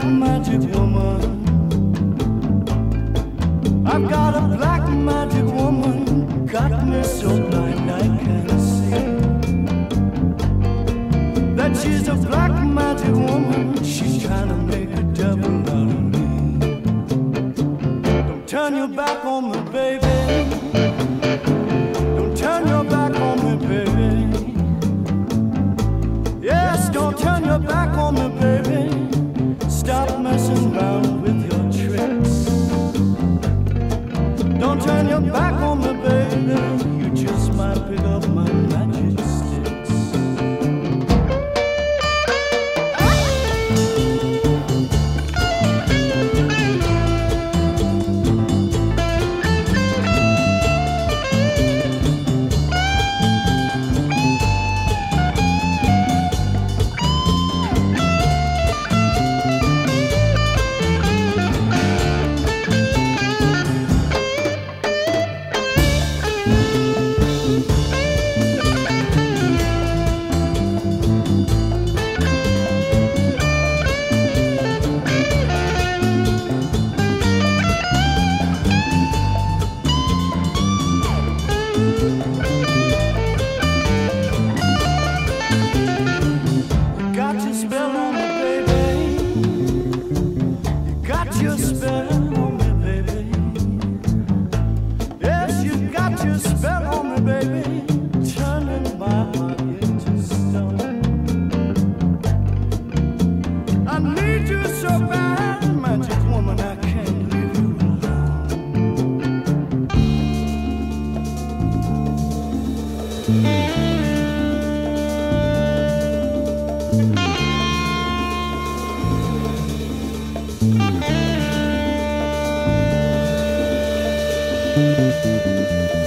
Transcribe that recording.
magic woman. I've got a black magic woman, got me so blind I can't see that she's a black magic woman. She's trying to make a devil out of me. Don't turn your back on me, baby. Don't turn your back on me, baby. Yes, don't turn your back on me, baby. Stop messing around with your tricks. Don't turn your back on me, baby. You just might pick up my magic sticks. Your spell on me, baby. Yes, you got your spell on me, baby. Turning my heart into stone. I need you so bad, magic woman, I can't leave you alone.